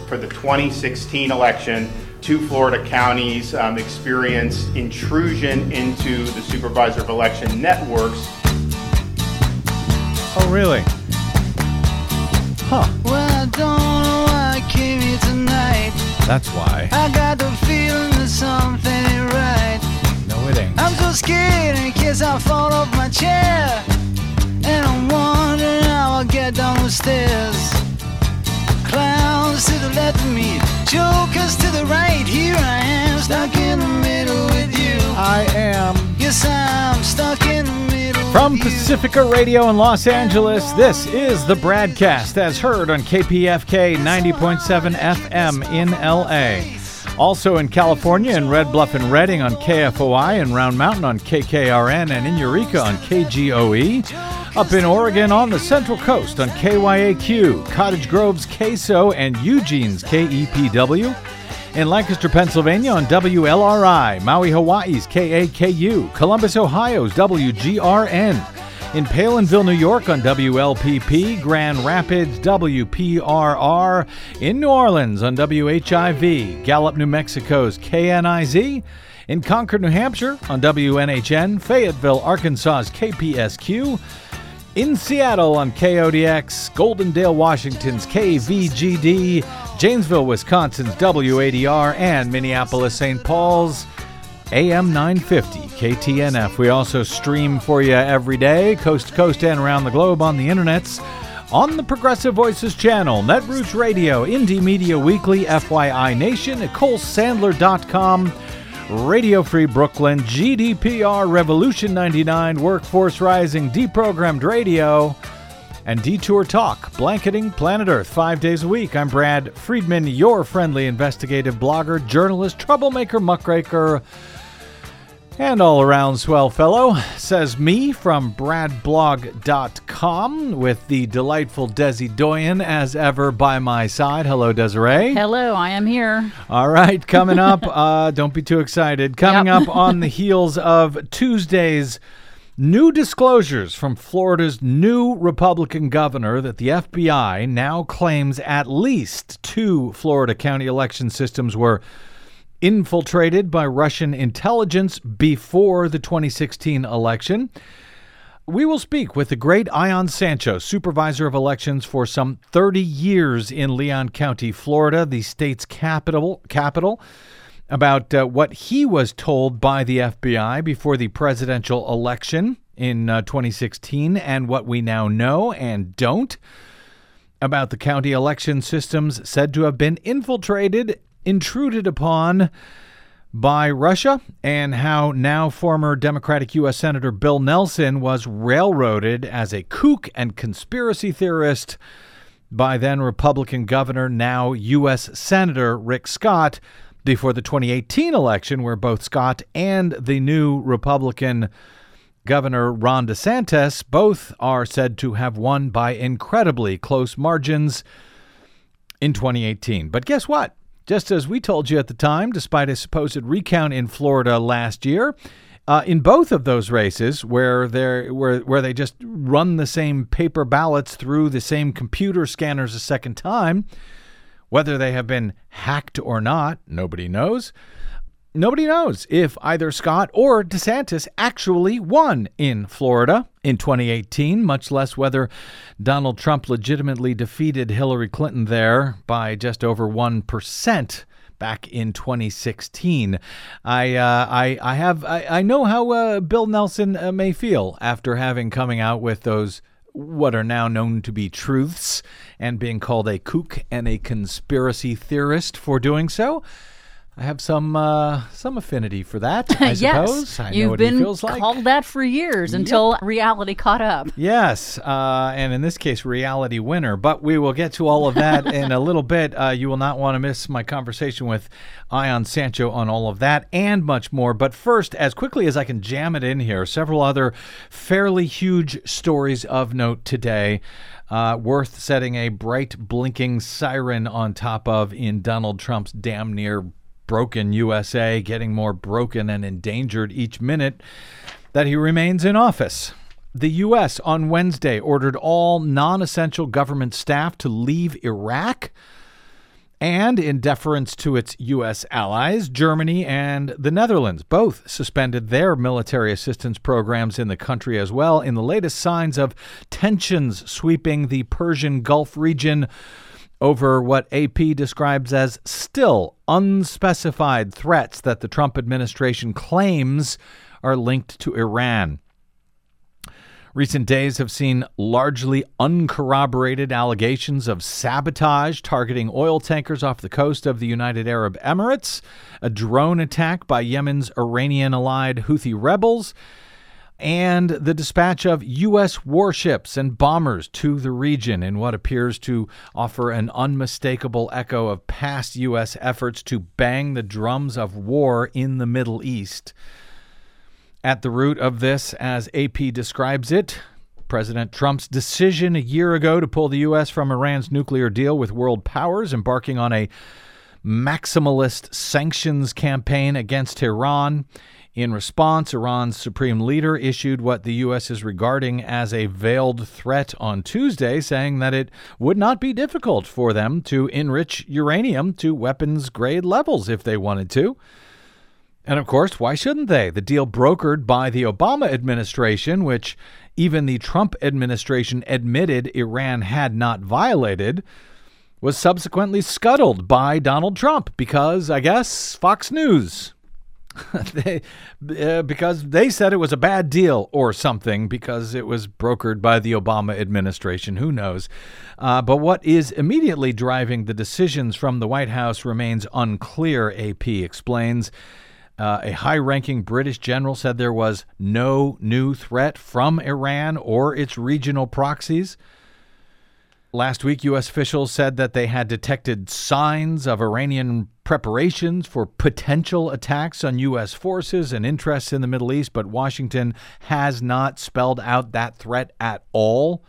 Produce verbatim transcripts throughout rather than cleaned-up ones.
for the twenty sixteen election, two Florida counties um, experienced intrusion into the supervisor of election networks. Oh, really? Huh. Well, I don't know why I came here tonight. That's why. I got the feeling that something ain't right. No, it ain't. I'm so scared in case I fall off my chair. And I'm wondering how I'll get down the stairs. Clowns to the left of me, jokers to the right. Here I am, stuck in the middle with you. I am. Yes, I'm stuck in the middle From with you. Pacifica Radio in Los Angeles, this is the Bradcast, as heard on K P F K ninety point seven F M in L A. Also in California, in Red Bluff and Redding on K F O I, in Round Mountain on K K R N, and in Eureka on K G O E. Up in Oregon on the Central Coast on K Y A Q, Cottage Grove's K S O, and Eugene's K E P W. In Lancaster, Pennsylvania on W L R I, Maui, Hawaii's K A K U, Columbus, Ohio's W G R N. In Palinville, New York on W L P P, Grand Rapids, W P R R. In New Orleans on W H I V, Gallup, New Mexico's K N I Z. In Concord, New Hampshire on W N H N, Fayetteville, Arkansas's K P S Q. In Seattle on K O D X, Goldendale, Washington's K V G D, Janesville, Wisconsin's W A D R, and Minneapolis, Saint Paul's A M nine fifty K T N F. We also stream for you every day, coast to coast and around the globe on the internets, on the Progressive Voices channel, Netroots Radio, Indie Media Weekly, F Y I Nation, Nicole Sandler dot com, Radio Free Brooklyn, G D P R, Revolution ninety-nine, Workforce Rising, Deprogrammed Radio, and Detour Talk, blanketing planet Earth five days a week. I'm Brad Friedman, your friendly investigative blogger, journalist, troublemaker, muckraker, and all-around swell fellow, says me from brad blog dot com, with the delightful Desi Doyen as ever by my side. Hello, Desiree. Hello, I am here. All right, coming up, uh, don't be too excited. Coming Yep. up on the heels of Tuesday's new disclosures from Florida's new Republican governor that the F B I now claims at least two Florida county election systems were infiltrated by Russian intelligence before the twenty sixteen election. We will speak with the great Ion Sancho, supervisor of elections for some thirty years in Leon County, Florida, the state's capital, capital about uh, what he was told by the F B I before the presidential election in uh, twenty sixteen, and what we now know and don't about the county election systems said to have been infiltrated, intruded upon by Russia, and how now former Democratic U S Senator Bill Nelson was railroaded as a kook and conspiracy theorist by then Republican Governor, now U S Senator Rick Scott, before the twenty eighteen election, where both Scott and the new Republican Governor Ron DeSantis both are said to have won by incredibly close margins in twenty eighteen. But guess what? Just as we told you at the time, despite a supposed recount in Florida last year, uh, in both of those races where they where where they just run the same paper ballots through the same computer scanners a second time, whether they have been hacked or not, nobody knows. Nobody knows if either Scott or DeSantis actually won in Florida in twenty eighteen, much less whether Donald Trump legitimately defeated Hillary Clinton there by just over one percent back in twenty sixteen. I uh, I I have I, I know how uh, Bill Nelson uh, may feel after having coming out with those what are now known to be truths and being called a kook and a conspiracy theorist for doing so. I have some uh, some affinity for that, I yes, suppose. I know you've what been he feels like. called that for years until reality caught up. Yes, uh, and in this case, reality winner. But we will get to all of that in a little bit. Uh, you will not want to miss my conversation with Ion Sancho on all of that and much more. But first, as quickly as I can jam it in here, several other fairly huge stories of note today. Uh, worth setting a bright blinking siren on top of in Donald Trump's damn near broken U S A, getting more broken and endangered each minute that he remains in office. The U S on Wednesday ordered all non-essential government staff to leave Iraq And in deference to its U S allies, Germany and the Netherlands both suspended their military assistance programs in the country as well in the latest signs of tensions sweeping the Persian Gulf region over what A P describes as still unspecified threats that the Trump administration claims are linked to Iran. Recent days have seen largely uncorroborated allegations of sabotage targeting oil tankers off the coast of the United Arab Emirates, a drone attack by Yemen's Iranian-allied Houthi rebels, and the dispatch of U S warships and bombers to the region in what appears to offer an unmistakable echo of past U S efforts to bang the drums of war in the Middle East. At the root of this, as A P describes it, President Trump's decision a year ago to pull the U S from Iran's nuclear deal with world powers, embarking on a maximalist sanctions campaign against Iran. In response, Iran's supreme leader issued what the U S is regarding as a veiled threat on Tuesday, saying that it would not be difficult for them to enrich uranium to weapons-grade levels if they wanted to. And of course, why shouldn't they? The deal brokered by the Obama administration, which even the Trump administration admitted Iran had not violated, was subsequently scuttled by Donald Trump because, I guess, Fox News. they, uh, because they said it was a bad deal or something because it was brokered by the Obama administration. Who knows? Uh, but what is immediately driving the decisions from the White House remains unclear, A P explains. Uh, a high-ranking British general said there was no new threat from Iran or its regional proxies. Last week, U S officials said that they had detected signs of Iranian preparations for potential attacks on U S forces and interests in the Middle East, but Washington has not spelled out that threat at all.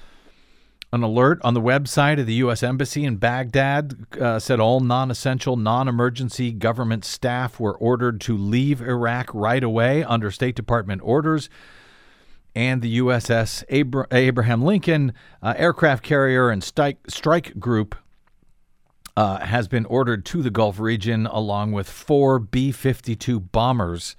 An alert on the website of the U S Embassy in Baghdad uh, said all non-essential, non-emergency government staff were ordered to leave Iraq right away under State Department orders. And the U S S Abra- Abraham Lincoln uh, aircraft carrier and strike, strike group uh, has been ordered to the Gulf region along with four B fifty-two bombers.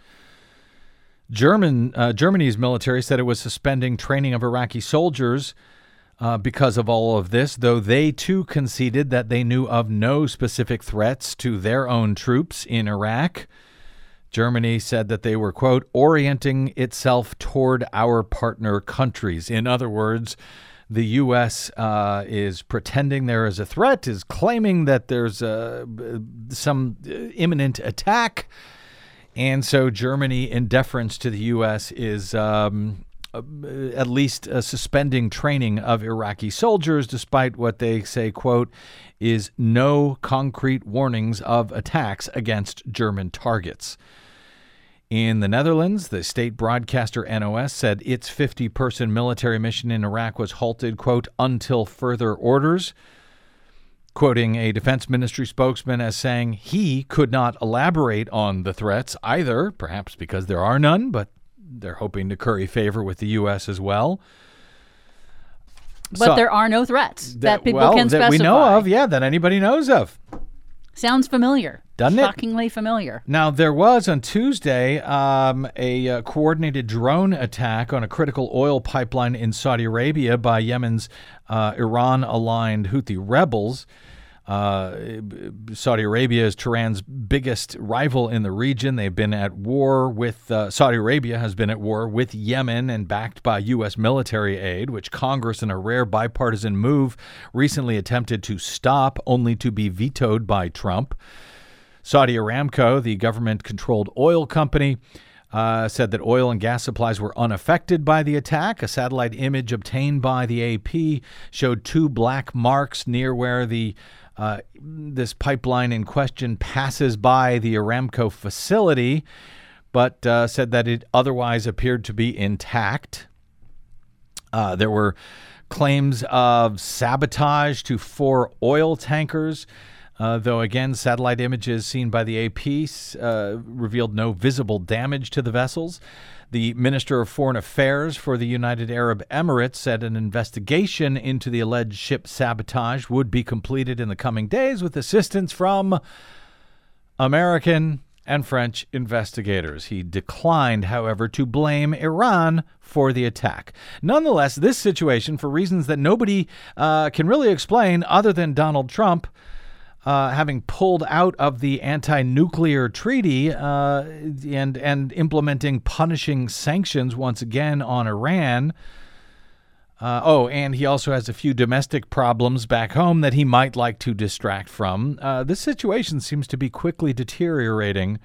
German uh, Germany's military said it was suspending training of Iraqi soldiers Uh, because of all of this, though they too conceded that they knew of no specific threats to their own troops in Iraq. Germany said that they were, quote, orienting itself toward our partner countries. In other words, the U S uh, is pretending there is a threat, is claiming that there's uh, some imminent attack. And so Germany, in deference to the U S, is um, at least uh, suspending training of Iraqi soldiers, despite what they say, quote, is no concrete warnings of attacks against German targets. In the Netherlands, the state broadcaster N O S said its fifty-person military mission in Iraq was halted, quote, until further orders, quoting a defense ministry spokesman as saying he could not elaborate on the threats either, perhaps because there are none, but they're hoping to curry favor with the U S as well. But so, there are no threats that, that people well, can that specify. we know of, yeah, that anybody knows of. Sounds familiar. Doesn't it? Shockingly familiar. Now, there was on Tuesday um, a uh, coordinated drone attack on a critical oil pipeline in Saudi Arabia by Yemen's uh, Iran-aligned Houthi rebels. Uh, Saudi Arabia is Tehran's biggest rival in the region. They've been at war with, uh, Saudi Arabia has been at war with Yemen and backed by U S military aid, which Congress, in a rare bipartisan move, recently attempted to stop, only to be vetoed by Trump. Saudi Aramco, the government-controlled oil company, Uh, said that oil and gas supplies were unaffected by the attack. A satellite image obtained by the A P showed two black marks near where the uh, this pipeline in question passes by the Aramco facility, but uh, said that it otherwise appeared to be intact. Uh, there were claims of sabotage to four oil tankers. Uh, though, again, satellite images seen by the A P uh, revealed no visible damage to the vessels. The Minister of Foreign Affairs for the United Arab Emirates said an investigation into the alleged ship sabotage would be completed in the coming days with assistance from American and French investigators. He declined, however, to blame Iran for the attack. Nonetheless, this situation, for reasons that nobody uh, can really explain other than Donald Trump, Uh, having pulled out of the anti-nuclear treaty uh, and and implementing punishing sanctions once again on Iran. Uh, oh, and he also has a few domestic problems back home that he might like to distract from. Uh, this situation seems to be quickly deteriorating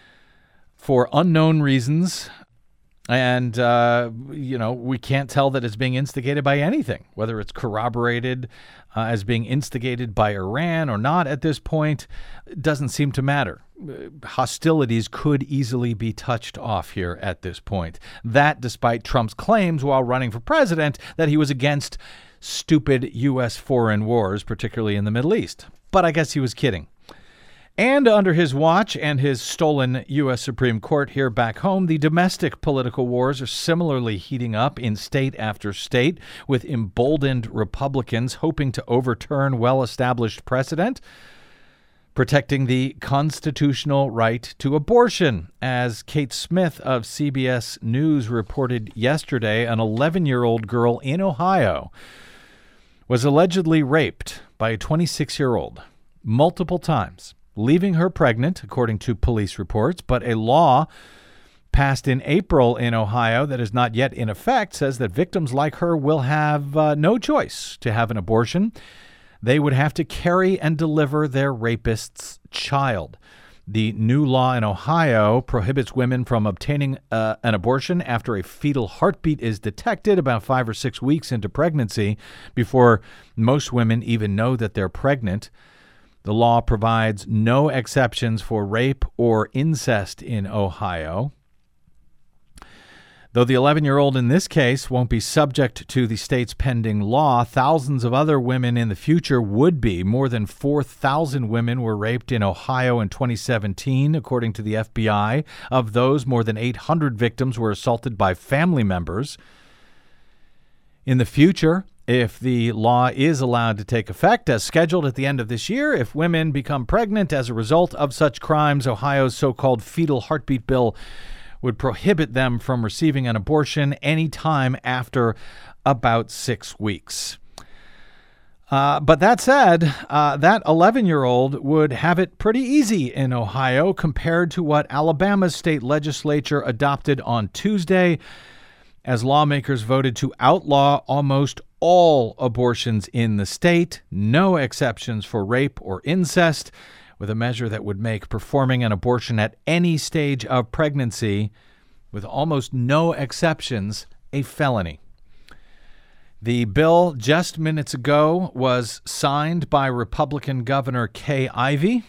for unknown reasons. And, uh, you know, we can't tell that it's being instigated by anything, whether it's corroborated uh, as being instigated by Iran or not at this point. It doesn't seem to matter. Hostilities could easily be touched off here at this point. That despite Trump's claims while running for president that he was against stupid U S foreign wars, particularly in the Middle East. But I guess he was kidding. And under his watch and his stolen U S Supreme Court here back home, the domestic political wars are similarly heating up in state after state, with emboldened Republicans hoping to overturn well-established precedent, protecting the constitutional right to abortion. As Kate Smith of C B S News reported yesterday, an eleven-year-old girl in Ohio was allegedly raped by a twenty-six-year-old multiple times, leaving her pregnant, according to police reports. But a law passed in April in Ohio that is not yet in effect says that victims like her will have uh, no choice to have an abortion. They would have to carry and deliver their rapist's child. The new law in Ohio prohibits women from obtaining uh, an abortion after a fetal heartbeat is detected about five or six weeks into pregnancy, before most women even know that they're pregnant. The law provides no exceptions for rape or incest in Ohio. Though the eleven-year-old in this case won't be subject to the state's pending law, thousands of other women in the future would be. More than four thousand women were raped in Ohio in twenty seventeen, according to the F B I. Of those, more than eight hundred victims were assaulted by family members. In the future, if the law is allowed to take effect as scheduled at the end of this year, if women become pregnant as a result of such crimes, Ohio's so-called fetal heartbeat bill would prohibit them from receiving an abortion any time after about six weeks. Uh, but that said, uh, that eleven-year-old would have it pretty easy in Ohio compared to what Alabama's state legislature adopted on Tuesday, as lawmakers voted to outlaw almost all abortions in the state, no exceptions for rape or incest, with a measure that would make performing an abortion at any stage of pregnancy, with almost no exceptions, a felony. The bill just minutes ago was signed by Republican Governor Kay Ivey,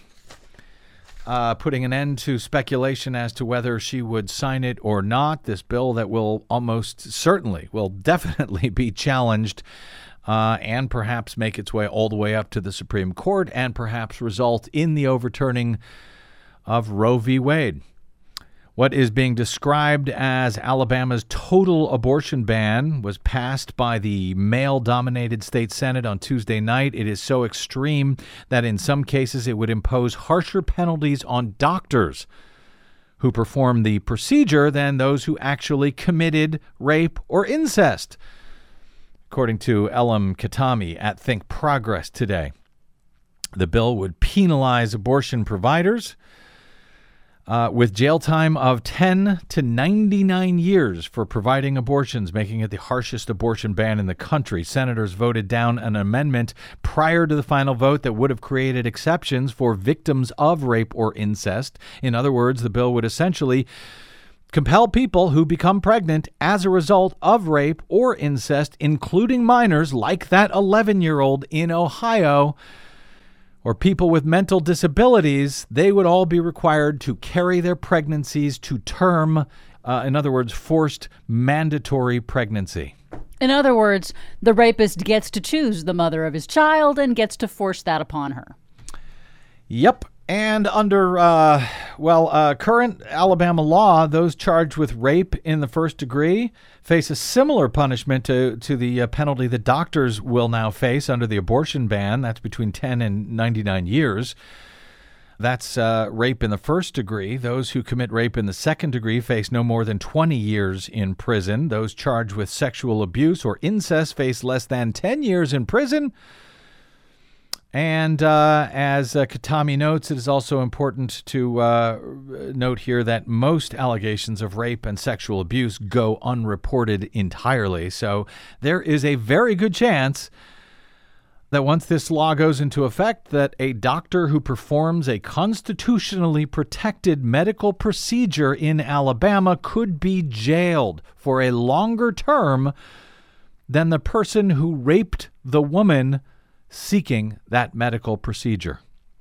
uh, putting an end to speculation as to whether she would sign it or not. This bill that will almost certainly, will definitely be challenged Uh, and perhaps make its way all the way up to the Supreme Court and perhaps result in the overturning of Roe v. Wade. What is being described as Alabama's total abortion ban was passed by the male-dominated state Senate on Tuesday night. It is so extreme that in some cases it would impose harsher penalties on doctors who perform the procedure than those who actually committed rape or incest, according to Elam Katami at Think Progress today. The bill would penalize abortion providers uh, with jail time of ten to ninety-nine years for providing abortions, making it the harshest abortion ban in the country. Senators voted down an amendment prior to the final vote that would have created exceptions for victims of rape or incest. In other words, the bill would essentially compel people who become pregnant as a result of rape or incest, including minors like that eleven-year-old in Ohio, or people with mental disabilities. They would all be required to carry their pregnancies to term, uh, in other words, forced mandatory pregnancy. In other words, the rapist gets to choose the mother of his child and gets to force that upon her. Yep. And under, uh, well, uh, current Alabama law, those charged with rape in the first degree face a similar punishment to, to the uh, penalty that doctors will now face under the abortion ban. That's between ten and ninety-nine years. That's uh, rape in the first degree. Those who commit rape in the second degree face no more than twenty years in prison. Those charged with sexual abuse or incest face less than ten years in prison. And uh, as uh, Katami notes, it is also important to uh, note here that most allegations of rape and sexual abuse go unreported entirely. So there is a very good chance that once this law goes into effect, that a doctor who performs a constitutionally protected medical procedure in Alabama could be jailed for a longer term than the person who raped the woman seeking that medical procedure.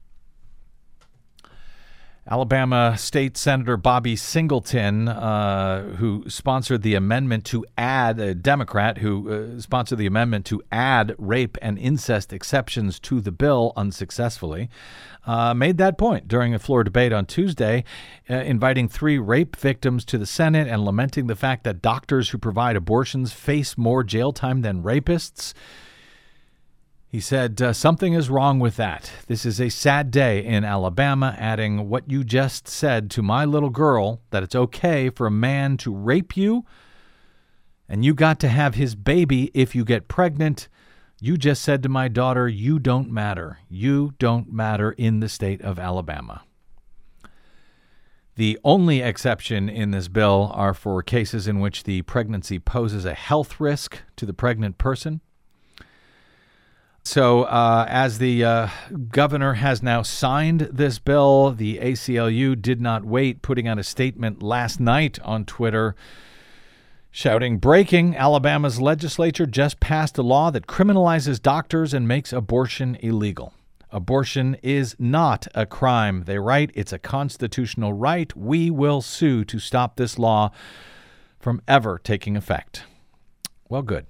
Alabama State Senator Bobby Singleton, uh, who sponsored the amendment to add, a Democrat who uh, sponsored the amendment to add rape and incest exceptions to the bill unsuccessfully, uh, made that point during a floor debate on Tuesday, uh, inviting three rape victims to the Senate and lamenting the fact that doctors who provide abortions face more jail time than rapists. He said, uh, something is wrong with that. This is a sad day in Alabama, adding, what you just said to my little girl, that it's okay for a man to rape you, and you got to have his baby if you get pregnant. You just said to my daughter, you don't matter. You don't matter in the state of Alabama. The only exception in this bill are for cases in which the pregnancy poses a health risk to the pregnant person. So uh, as the uh, governor has now signed this bill, the A C L U did not wait, putting out a statement last night on Twitter shouting, breaking, Alabama's legislature just passed a law that criminalizes doctors and makes abortion illegal. Abortion is not a crime, they write. It's a constitutional right. We will sue to stop this law from ever taking effect. Well, good.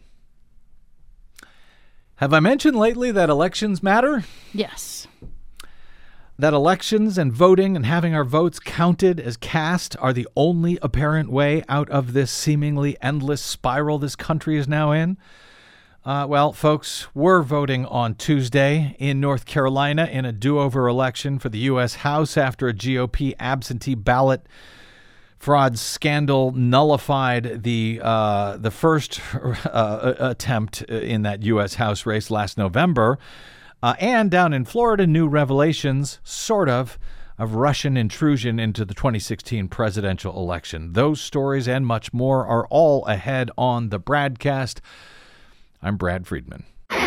Have I mentioned lately that elections matter? Yes. That elections and voting and having our votes counted as cast are the only apparent way out of this seemingly endless spiral this country is now in? Uh, well, folks, we're voting on Tuesday in North Carolina in a do-over election for the U S House after a G O P absentee ballot fraud scandal nullified the uh, the first uh, attempt in that U S House race last November. Uh, and down in Florida, new revelations, sort of, of Russian intrusion into the twenty sixteen presidential election. Those stories and much more are all ahead on the Bradcast. I'm Brad Friedman.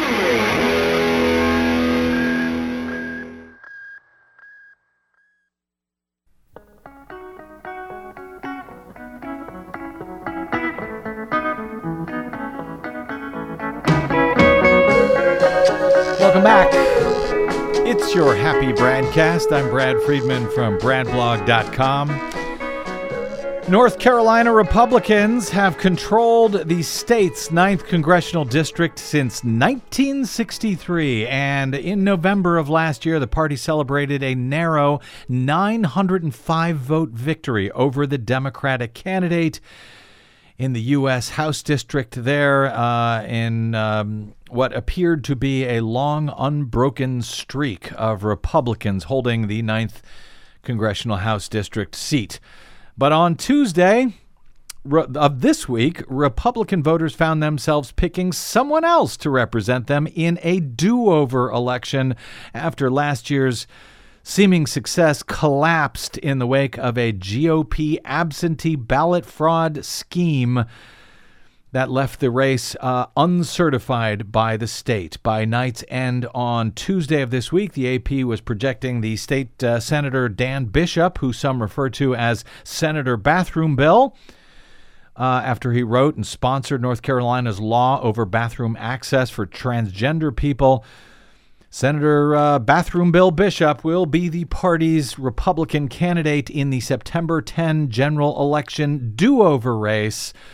Welcome back. It's your Happy Bradcast. I'm Brad Friedman from brad blog dot com. North Carolina Republicans have controlled the state's ninth congressional district since nineteen sixty-three, and in November of last year, the party celebrated a narrow nine hundred five vote victory over the Democratic candidate in the U S House district there uh, in um, what appeared to be a long, unbroken streak of Republicans holding the ninth congressional House district seat. But on Tuesday re- of this week, Republican voters found themselves picking someone else to represent them in a do-over election after last year's seeming success collapsed in the wake of a G O P absentee ballot fraud scheme that left the race uh, uncertified by the state. By night's end on Tuesday of this week, the A P was projecting the state uh, Senator Dan Bishop, who some refer to as Senator Bathroom Bill, uh, after he wrote and sponsored North Carolina's law over bathroom access for transgender people. Senator uh, Bathroom Bill Bishop will be the party's Republican candidate in the September tenth general election do-over race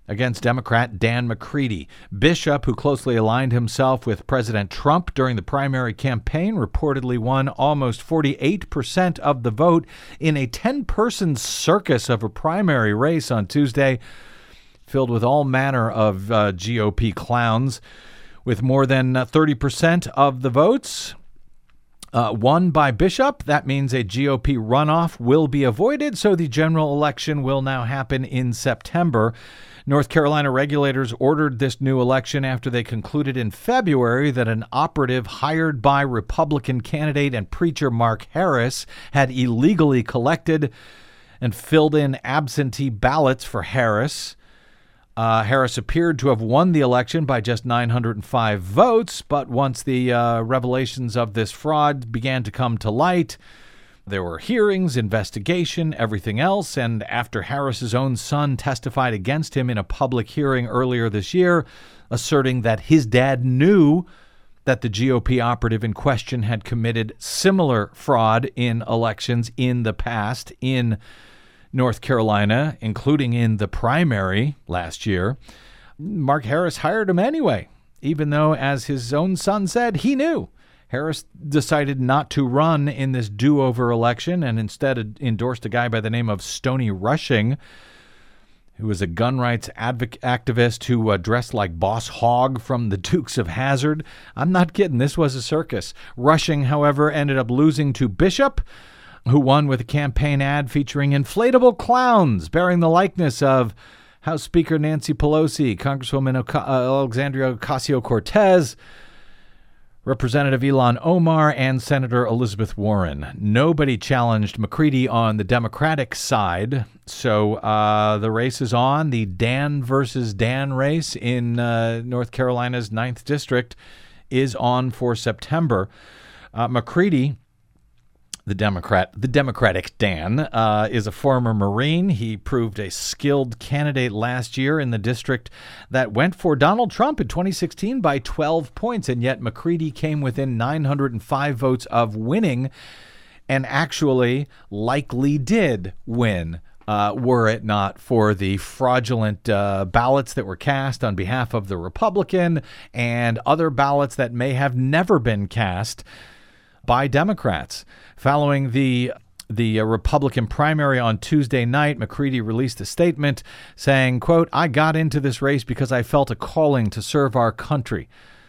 against Democrat Dan McCready. Bishop, who closely aligned himself with President Trump during the primary campaign, reportedly won almost forty-eight percent of the vote in a ten-person circus of a primary race on Tuesday, filled with all manner of uh, G O P clowns. With more than uh, thirty percent of the votes uh, won by Bishop, that means a G O P runoff will be avoided, so the general election will now happen in September. North Carolina regulators ordered this new election after they concluded in February that an operative hired by Republican candidate and preacher Mark Harris had illegally collected and filled in absentee ballots for Harris. Uh, Harris appeared to have won the election by just nine hundred five votes, but once the uh, revelations of this fraud began to come to light, there were hearings, investigation, everything else, and after Harris's own son testified against him in a public hearing earlier this year, asserting that his dad knew that the G O P operative in question had committed similar fraud in elections in the past in North Carolina, including in the primary last year, Mark Harris hired him anyway, even though, as his own son said, he knew. Harris decided not to run in this do-over election and instead endorsed a guy by the name of Stony Rushing, who was a gun rights advoc- activist who uh, dressed like Boss Hogg from the Dukes of Hazzard. I'm not kidding. This was a circus. Rushing, however, ended up losing to Bishop, who won with a campaign ad featuring inflatable clowns bearing the likeness of House Speaker Nancy Pelosi, Congresswoman o- uh, Alexandria Ocasio-Cortez, Representative Ilhan Omar, and Senator Elizabeth Warren. Nobody challenged McCready on the Democratic side, so uh, the race is on. The Dan versus Dan race in uh, North Carolina's ninth District is on for September. Uh, McCready, the Democrat, the Democratic Dan, uh, is a former Marine. He proved a skilled candidate last year in the district that went for Donald Trump in twenty sixteen by twelve points, and yet McCready came within nine hundred five votes of winning and actually likely did win, uh, were it not for the fraudulent uh, ballots that were cast on behalf of the Republican and other ballots that may have never been cast by Democrats. Following the the uh, Republican primary on Tuesday night, McCready released a statement saying, quote, "I got into this race because I felt a calling to serve our country.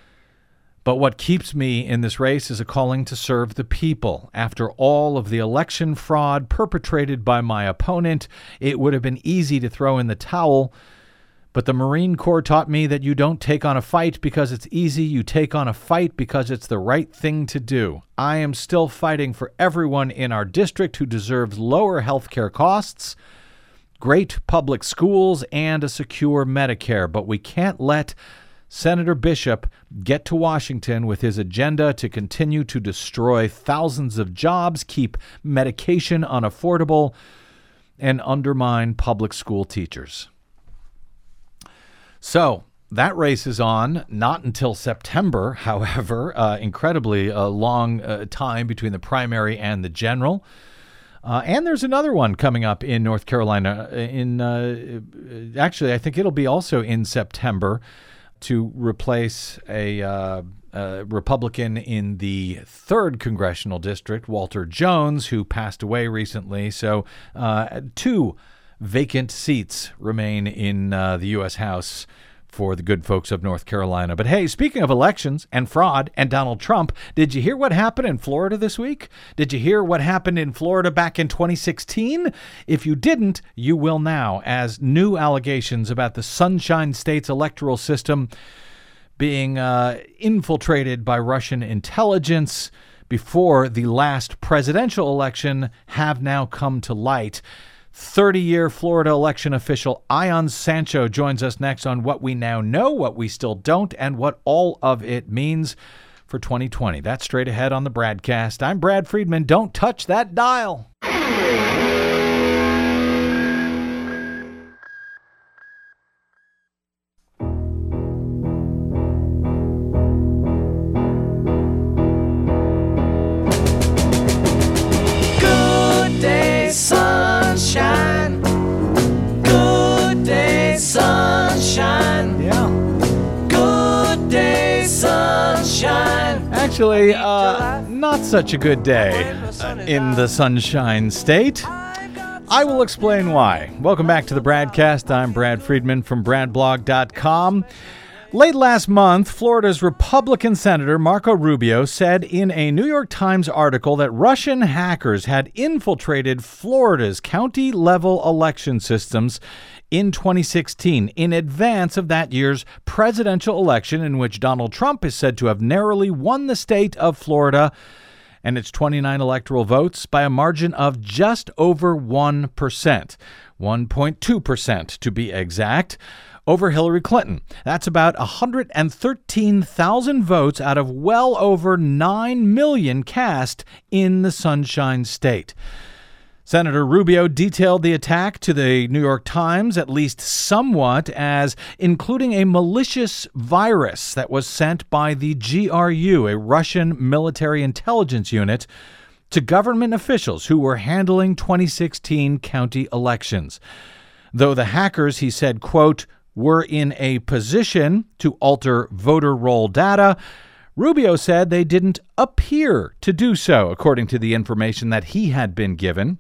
But what keeps me in this race is a calling to serve the people. After all of the election fraud perpetrated by my opponent, it would have been easy to throw in the towel. But the Marine Corps taught me that you don't take on a fight because it's easy. You take on a fight because it's the right thing to do. I am still fighting for everyone in our district who deserves lower health care costs, great public schools, and a secure Medicare. But we can't let Senator Bishop get to Washington with his agenda to continue to destroy thousands of jobs, keep medication unaffordable, and undermine public school teachers." So that race is on, not until September, however, uh, incredibly uh, long uh, time between the primary and the general. Uh, and there's another one coming up in North Carolina. In uh, actually, I think it'll be also in September to replace a, uh, a Republican in the third congressional district, Walter Jones, who passed away recently. So uh, two vacant seats remain in uh, the U S House for the good folks of North Carolina. But hey, speaking of elections and fraud and Donald Trump, did you hear what happened in Florida this week? Did you hear what happened in Florida back in twenty sixteen? If you didn't, you will now, as new allegations about the Sunshine State's electoral system being uh, infiltrated by Russian intelligence before the last presidential election have now come to light. thirty-year Florida election official Ion Sancho joins us next on what we now know, what we still don't, and what all of it means for twenty twenty. That's straight ahead on the Bradcast. I'm Brad Friedman. Don't touch that dial. Good day, sunshine. Good day, sunshine. Actually, uh, not such a good day uh, in the Sunshine State. I will explain why. Welcome back to the Bradcast. I'm Brad Friedman from brad blog dot com. Late last month, Florida's Republican Senator Marco Rubio said in a New York Times article that Russian hackers had infiltrated Florida's county-level election systems in twenty sixteen, in advance of that year's presidential election in which Donald Trump is said to have narrowly won the state of Florida and its twenty-nine electoral votes by a margin of just over one percent, one point two percent to be exact, over Hillary Clinton. That's about one hundred thirteen thousand votes out of well over nine million cast in the Sunshine State. Senator Rubio detailed the attack to the New York Times, at least somewhat, as including a malicious virus that was sent by the G R U, a Russian military intelligence unit, to government officials who were handling twenty sixteen county elections. Though the hackers, he said, quote, were in a position to alter voter roll data, Rubio said they didn't appear to do so, according to the information that he had been given.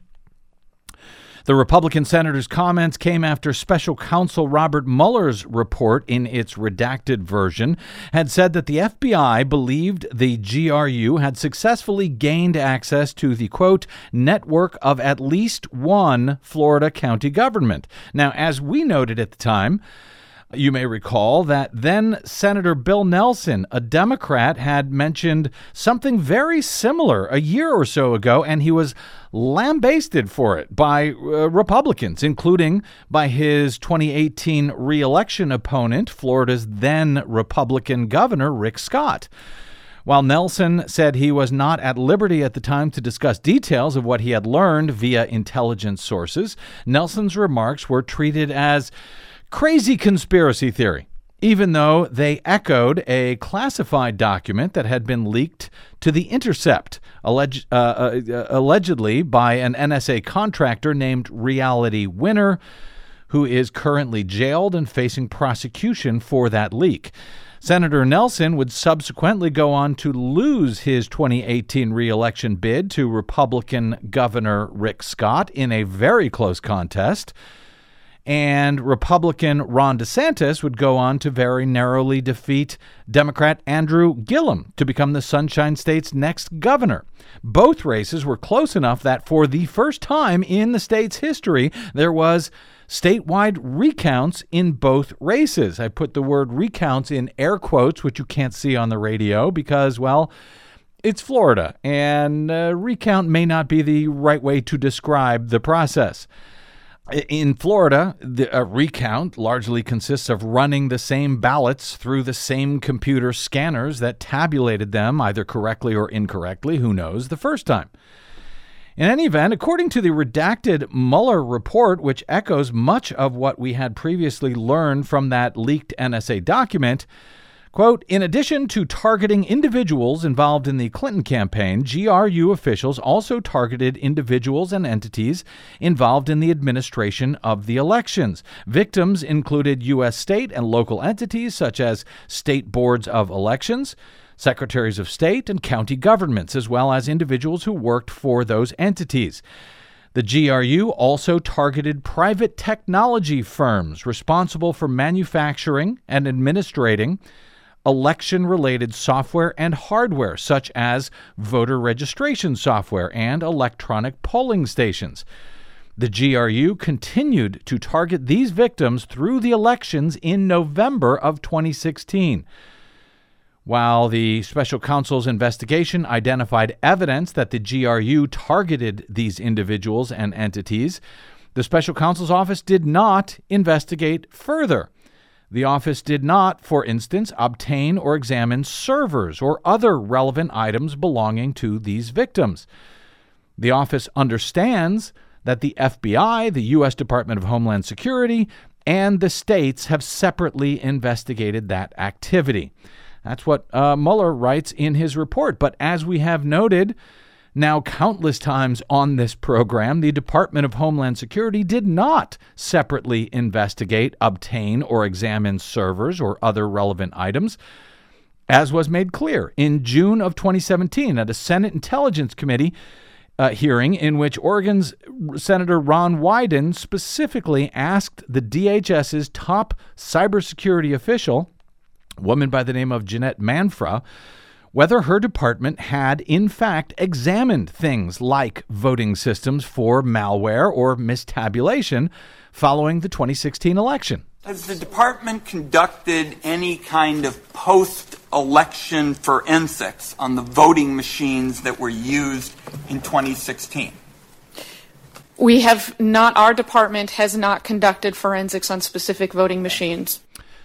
The Republican senator's comments came after special counsel Robert Mueller's report, in its redacted version, had said that the F B I believed the G R U had successfully gained access to the, quote, network of at least one Florida county government. Now, as we noted at the time, you may recall that then Senator Bill Nelson, a Democrat, had mentioned something very similar a year or so ago, and he was lambasted for it by uh, Republicans, including by his twenty eighteen re-election opponent, Florida's then Republican governor, Rick Scott. While Nelson said he was not at liberty at the time to discuss details of what he had learned via intelligence sources, Nelson's remarks were treated as crazy conspiracy theory, even though they echoed a classified document that had been leaked to The Intercept, alleged, uh, uh, allegedly by an N S A contractor named Reality Winner, who is currently jailed and facing prosecution for that leak. Senator Nelson would subsequently go on to lose his twenty eighteen re-election bid to Republican Governor Rick Scott in a very close contest. And Republican Ron DeSantis would go on to very narrowly defeat Democrat Andrew Gillum to become the Sunshine State's next governor. Both races were close enough that for the first time in the state's history, there was statewide recounts in both races. I put the word recounts in air quotes, which you can't see on the radio because, well, it's Florida, and uh, recount may not be the right way to describe the process. In Florida, the a recount largely consists of running the same ballots through the same computer scanners that tabulated them either correctly or incorrectly, who knows, the first time. In any event, according to the redacted Mueller report, which echoes much of what we had previously learned from that leaked N S A document, quote, in addition to targeting individuals involved in the Clinton campaign, G R U officials also targeted individuals and entities involved in the administration of the elections. Victims included U S state and local entities such as state boards of elections, secretaries of state, and county governments, as well as individuals who worked for those entities. The G R U also targeted private technology firms responsible for manufacturing and administrating election-related software and hardware, such as voter registration software and electronic polling stations. The G R U continued to target these victims through the elections in November of twenty sixteen. While the special counsel's investigation identified evidence that the G R U targeted these individuals and entities, the special counsel's office did not investigate further. The office did not, for instance, obtain or examine servers or other relevant items belonging to these victims. The office understands that the F B I, the U S Department of Homeland Security, and the states have separately investigated that activity. That's what uh, Mueller writes in his report. But as we have noted now countless times on this program, the Department of Homeland Security did not separately investigate, obtain, or examine servers or other relevant items. as was made clear in June of twenty seventeen at a Senate Intelligence Committee uh, hearing in which Oregon's Senator Ron Wyden specifically asked the D H S's top cybersecurity official, a woman by the name of Jeanette Manfra, whether her department had, in fact, examined things like voting systems for malware or mistabulation following the twenty sixteen election. Has the department conducted any kind of post-election forensics on the voting machines that were used in twenty sixteen? We have not, our department has not conducted forensics on specific voting machines.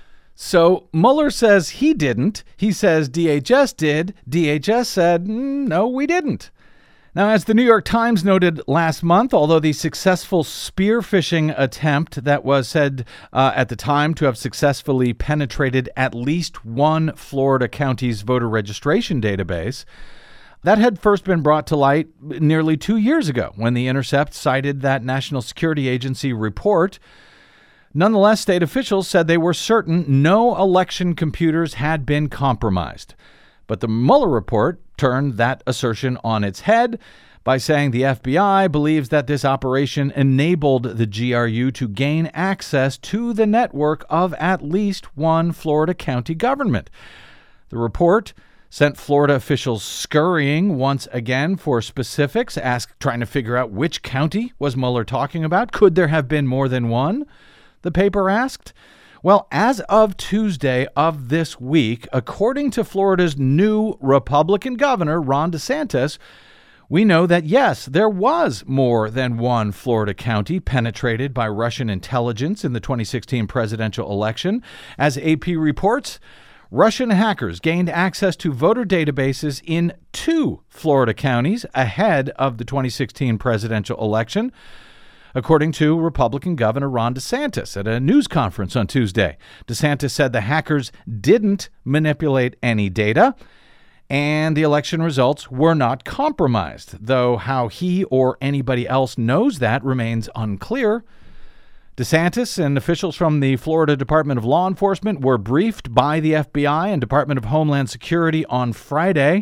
So Mueller says he didn't. He says D H S did. D H S said, mm, no, we didn't. Now, as the New York Times noted last month, although the successful spear phishing attempt that was said uh, at the time to have successfully penetrated at least one Florida county's voter registration database, that had first been brought to light nearly two years ago when The Intercept cited that National Security Agency report. Nonetheless, state officials said they were certain no election computers had been compromised. But the Mueller report turned that assertion on its head by saying the F B I believes that this operation enabled the G R U to gain access to the network of at least one Florida county government. The report sent Florida officials scurrying once again for specifics, asked, trying to figure out which county was Mueller talking about. Could there have been more than one? The paper asked. Well, as of Tuesday of this week, according to Florida's new Republican governor, Ron DeSantis, we know that, yes, there was more than one Florida county penetrated by Russian intelligence in the twenty sixteen presidential election. As A P reports, Russian hackers gained access to voter databases in two Florida counties ahead of the twenty sixteen presidential election, according to Republican Governor Ron DeSantis at a news conference on Tuesday. DeSantis said the hackers didn't manipulate any data, and the election results were not compromised, though how he or anybody else knows that remains unclear. DeSantis and officials from the Florida Department of Law Enforcement were briefed by the F B I and Department of Homeland Security on Friday.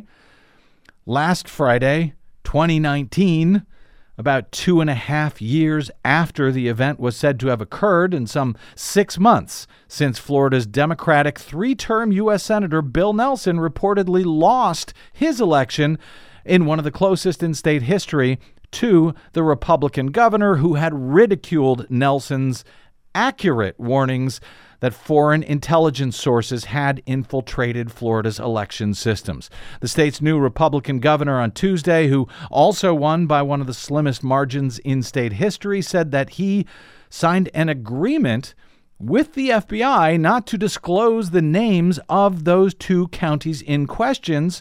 Last Friday, twenty nineteen, about two and a half years after the event was said to have occurred, and some six months since Florida's Democratic three-term U S Senator Bill Nelson reportedly lost his election in one of the closest in state history to the Republican governor who had ridiculed Nelson's accurate warnings that foreign intelligence sources had infiltrated Florida's election systems. The state's new Republican governor on Tuesday, who also won by one of the slimmest margins in state history, said that he signed an agreement with the F B I not to disclose the names of those two counties in questions,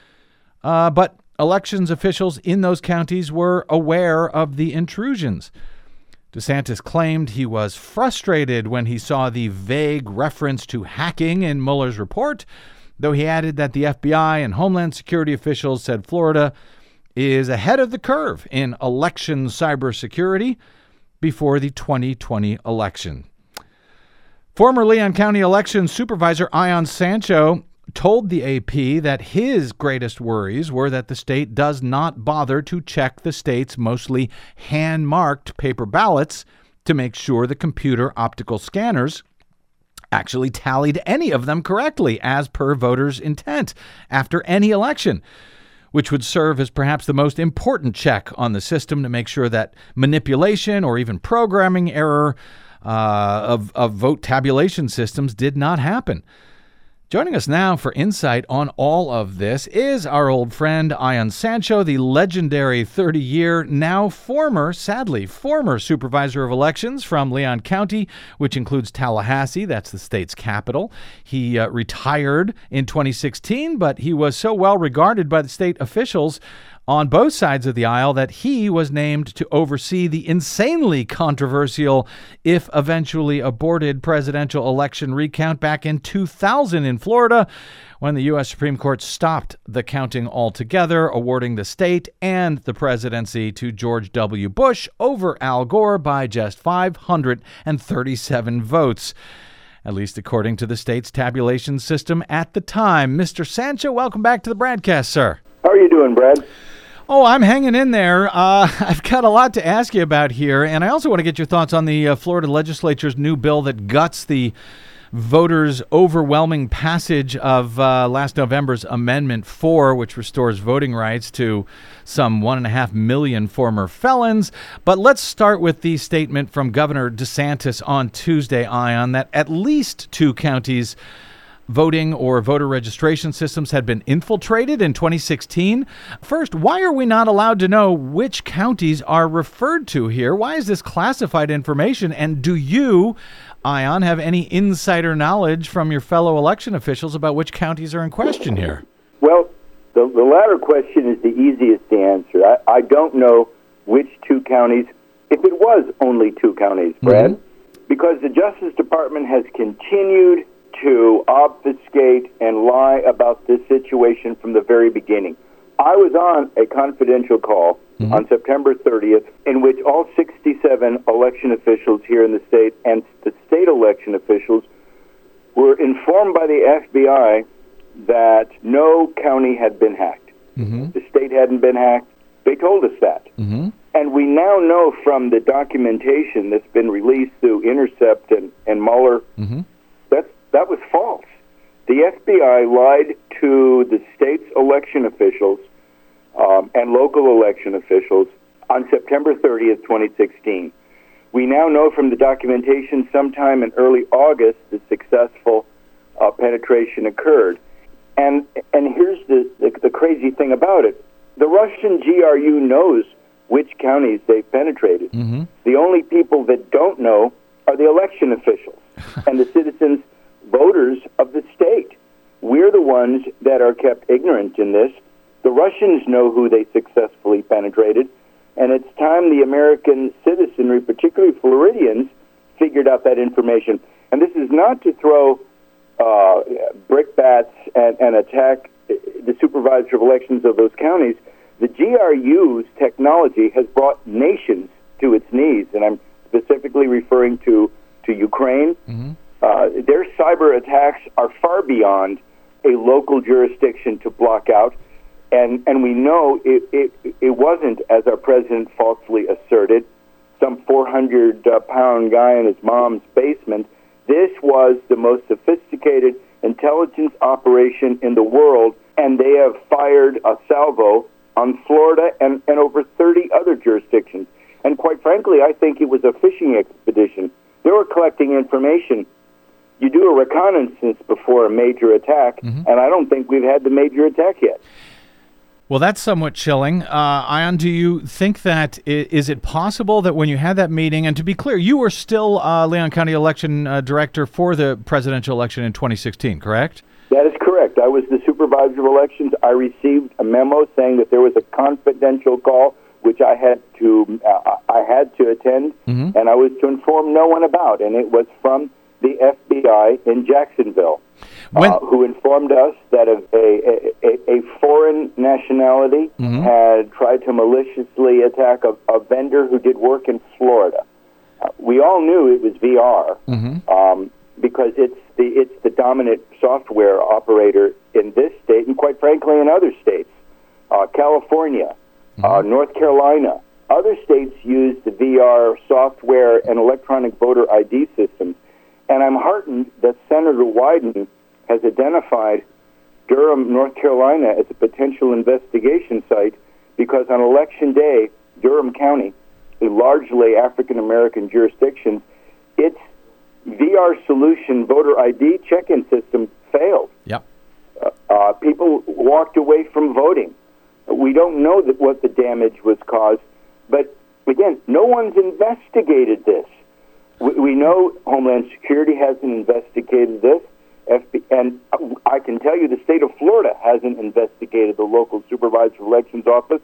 uh, but elections officials in those counties were aware of the intrusions. DeSantis claimed he was frustrated when he saw the vague reference to hacking in Mueller's report, though he added that the F B I and Homeland Security officials said Florida is ahead of the curve in election cybersecurity before the twenty twenty election. Former Leon County Election Supervisor Ion Sancho told the A P that his greatest worries were that the state does not bother to check the state's mostly hand-marked paper ballots to make sure the computer optical scanners actually tallied any of them correctly as per voters' intent after any election, which would serve as perhaps the most important check on the system to make sure that manipulation or even programming error uh, of, of vote tabulation systems did not happen. Joining us now for insight on all of this is our old friend Ion Sancho, the legendary thirty-year, now former, sadly, former supervisor of elections from Leon County, which includes Tallahassee. That's the state's capital. He uh, retired in twenty sixteen, but he was so well regarded by the state officials on both sides of the aisle that he was named to oversee the insanely controversial, if eventually aborted, presidential election recount back in two thousand in Florida, when the U S Supreme Court stopped the counting altogether, awarding the state and the presidency to George W. Bush over Al Gore by just five hundred thirty-seven votes. at least according to the state's tabulation system at the time. Mister Sancho, welcome back to the broadcast, sir. How are you doing, Brad? Oh, I'm hanging in there. Uh, I've got a lot to ask you about here, and I also want to get your thoughts on the uh, Florida legislature's new bill that guts the voters' overwhelming passage of uh, last November's Amendment four, which restores voting rights to some one and a half million former felons. But let's start with the statement from Governor DeSantis on Tuesday, Ion, that at least two counties' voting or voter registration systems had been infiltrated in twenty sixteen. First, why are we not allowed to know which counties are referred to here? Why is this classified information? And do you, Ion, have any insider knowledge from your fellow election officials about which counties are in question here? Well, the, the latter question is the easiest to answer. I, I don't know which two counties, if it was only two counties, Brad, mm-hmm. because the Justice Department has continued to obfuscate and lie about this situation from the very beginning. I was on a confidential call mm-hmm. on September thirtieth in which all sixty-seven election officials here in the state and the state election officials were informed by the F B I that no county had been hacked. Mm-hmm. The state hadn't been hacked. They told us that. Mm-hmm. And we now know from the documentation that's been released through Intercept and, and Mueller mm-hmm. that's That was false. The F B I lied to the state's election officials um, and local election officials on September thirtieth, twenty sixteen. We now know from the documentation sometime in early August the successful uh, penetration occurred. And and here's the, the, the crazy thing about it. The Russian G R U knows which counties they've penetrated. Mm-hmm. The only people that don't know are the election officials and the citizens voters of the state. We're the ones that are kept ignorant in this. The Russians know who they successfully penetrated, and it's time the American citizenry, particularly Floridians, figured out that information. And this is not to throw uh, brickbats and, and attack the supervisor of elections of those counties. The G R U's technology has brought nations to its knees, and I'm specifically referring to, to Ukraine. Mm-hmm. Uh, their cyber attacks are far beyond a local jurisdiction to block out, and, and we know it, it, it wasn't, as our president falsely asserted, some four hundred pound guy in his mom's basement. This was the most sophisticated intelligence operation in the world, and they have fired a salvo on Florida and, and over thirty other jurisdictions. And quite frankly, I think it was a fishing expedition. They were collecting information. You do a reconnaissance before a major attack, mm-hmm. and I don't think we've had the major attack yet. Well, that's somewhat chilling. Uh, Ion, do you think that, is it possible that when you had that meeting, and to be clear, you were still uh, Leon County election uh, director for the presidential election in twenty sixteen, correct? That is correct. I was the supervisor of elections. I received a memo saying that there was a confidential call which I had to uh, I had to attend, mm-hmm. and I was to inform no one about, and it was from the F B I in Jacksonville, when, uh, who informed us that a, a, a, a foreign nationality mm-hmm. had tried to maliciously attack a, a vendor who did work in Florida. Uh, we all knew it was V R mm-hmm. um, because it's the it's the dominant software operator in this state, and quite frankly in other states, uh, California, mm-hmm. uh, North Carolina. Other states use the V R software and electronic voter I D systems. And I'm heartened that Senator Wyden has identified Durham, North Carolina, as a potential investigation site because on Election Day, Durham County, a largely African-American jurisdiction, its V R solution voter I D check-in system failed. Yep. Uh, uh, people walked away from voting. We don't know that what the damage was caused, but again, no one's investigated this. We know Homeland Security hasn't investigated this, F B I, and I can tell you the state of Florida hasn't investigated the local supervisor of elections office.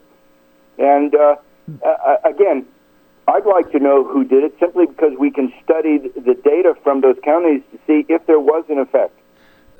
And uh, uh, again, I'd like to know who did it simply because we can study the data from those counties to see if there was an effect.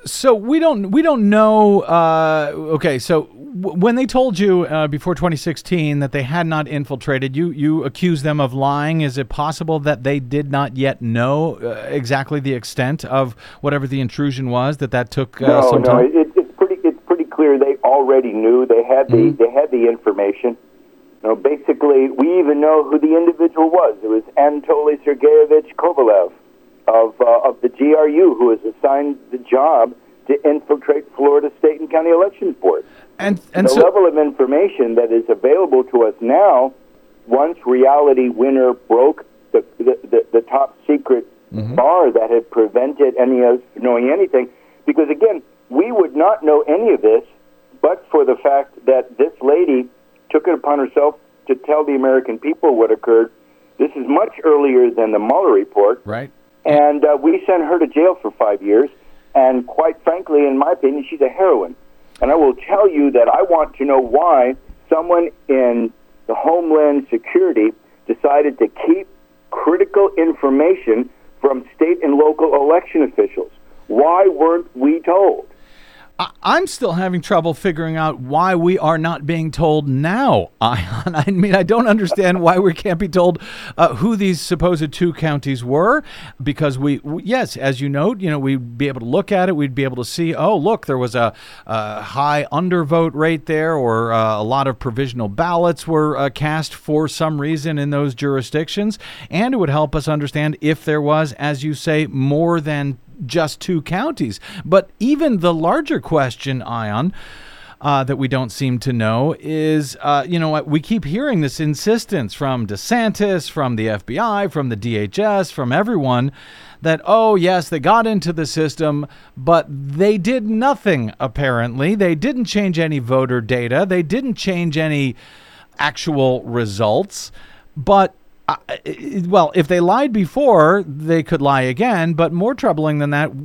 So we don't we don't know. Uh, okay, so w- when they told you uh, before twenty sixteen that they had not infiltrated, you you accused them of lying. Is it possible that they did not yet know uh, exactly the extent of whatever the intrusion was? That that took uh, no, some no, time. it, it's pretty it's pretty clear they already knew. They had the Mm-hmm. they had the information. You know, basically, we even know who the individual was. It was Anatoly Sergeyevich Kovalev of uh, of the G R U, who was assigned the job to infiltrate Florida state and county elections boards. And and the so level of information that is available to us now, once Reality Winner broke the the, the, the top secret Mm-hmm. bar that had prevented any of us knowing anything, because again, we would not know any of this but for the fact that this lady took it upon herself to tell the American people what occurred. This is much earlier than the Mueller report. right. And uh, we sent her to jail for five years. And quite frankly, in my opinion, she's a heroine. And I will tell you that I want to know why someone in the Homeland Security decided to keep critical information from state and local election officials. Why weren't we told? I- I'm still having trouble figuring out why we are not being told now, Ion. I mean, I don't understand why we can't be told uh, who these supposed two counties were, because we, we, yes, as you note, you know, we'd be able to look at it. We'd be able to see, oh, look, there was a, a high undervote rate there, or uh, a lot of provisional ballots were uh, cast for some reason in those jurisdictions. And it would help us understand if there was, as you say, more than just two counties. But even the larger question, Ion, uh, that we don't seem to know is, uh, you know what, we keep hearing this insistence from DeSantis, from the F B I, from the D H S, from everyone that, oh, yes, they got into the system, but they did nothing, apparently. They didn't change any voter data. They didn't change any actual results. But Uh, well, if they lied before, they could lie again. But more troubling than that,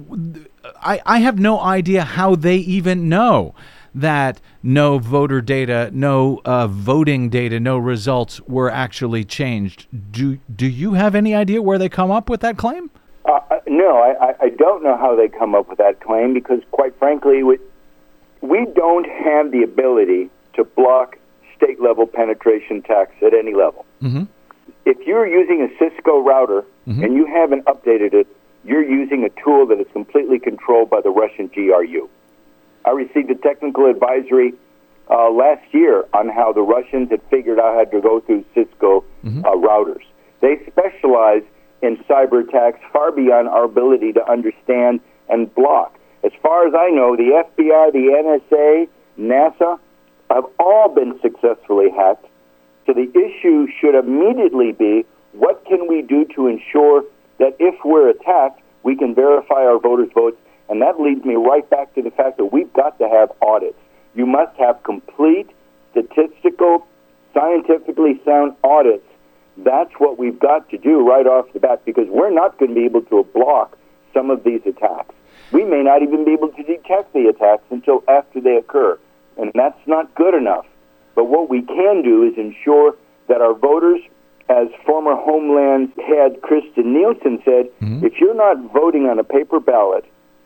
I, I have no idea how they even know that no voter data, no uh, voting data, no results were actually changed. Do do you have any idea where they come up with that claim? Uh, no, I, I don't know how they come up with that claim because, quite frankly, we, we don't have the ability to block state-level penetration attacks at any level. Mm-hmm. If you're using a Cisco router mm-hmm. and you haven't updated it, you're using a tool that is completely controlled by the Russian G R U. I received a technical advisory uh, last year on how the Russians had figured out how to go through Cisco mm-hmm. uh, routers. They specialize in cyber attacks far beyond our ability to understand and block. As far as I know, the F B I, the N S A, NASA have all been successfully hacked. So the issue should immediately be, what can we do to ensure that if we're attacked, we can verify our voters' votes? And that leads me right back to the fact that we've got to have audits. You must have complete, statistical, scientifically sound audits. That's what we've got to do right off the bat, because we're not going to be able to block some of these attacks. We may not even be able to detect the attacks until after they occur, and that's not good enough. But what we can do is ensure that our voters, as former Homeland head Kristen Nielsen said, mm-hmm. if you're not voting on a paper ballot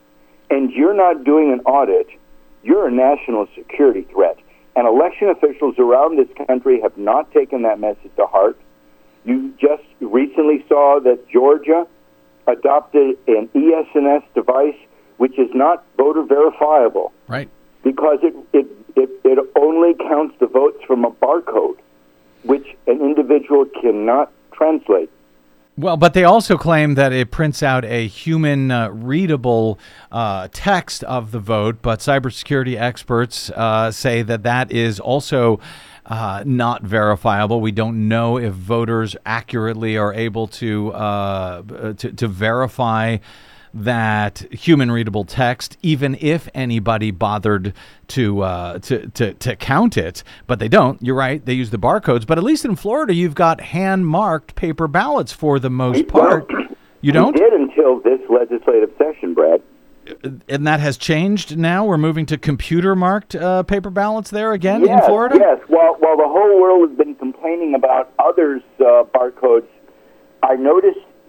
and you're not doing an audit, you're a national security threat. And election officials around this country have not taken that message to heart. You just recently saw that Georgia adopted an E S N S device which is not voter verifiable. Right. Because it, it, it, it only counts the votes from a barcode, which an individual cannot translate. Well, but they also claim that it prints out a human uh, readable uh, text of the vote, but cybersecurity experts uh, say that that is also uh, not verifiable. We don't know if voters accurately are able to uh, to, to verify that human readable text, even if anybody bothered to, uh, to to to count it, but they don't. You're right; they use the barcodes. But at least in Florida, you've got hand-marked paper ballots for the most we part. Don't. You don't? We did until this legislative session, Brad. And that has changed now. We're moving to computer-marked uh, paper ballots there again yes, in Florida. Yes. While while the whole world has been complaining about others' uh, barcodes, I noticed